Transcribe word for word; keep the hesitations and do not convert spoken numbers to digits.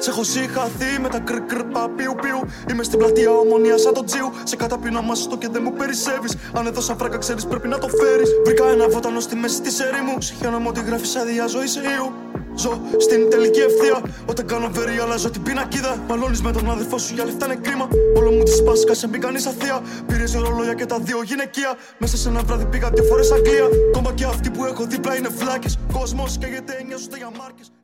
Σε έχω συγχαθεί με τα κρ κρ πα πιου πιου. Είμαι στην πλατεία Ομονία σαν το Τζιου. Σε καταπίνω αμάσιστο και δεν μου περισσεύεις. Αν έδωσα φράκα ξέρεις πρέπει να το φέρεις. Βρήκα ένα βότανο στη μέση της ερήμου. Συχαίνομαι ότι γράφεις άδεια ζωή σε ίου. Ζω στην τελική ευθεία. Όταν κάνω βερί, αλλάζω την πινακίδα. Μαλώνεις με τον αδερφό σου για λεφτά είναι κρίμα. Όλο μου τη σπάσκα σε μπει κανείς αθεία. Πήρες ρολόγια και τα δύο γυναικεία. Μέσα σε ένα βράδυ πήγα δύο φορές Αγγλία. Κόμμα και αυτοί που έχω δίπλα είναι φλάκες. Κόσμος καίγεται, νοιάζονται για μάρκες.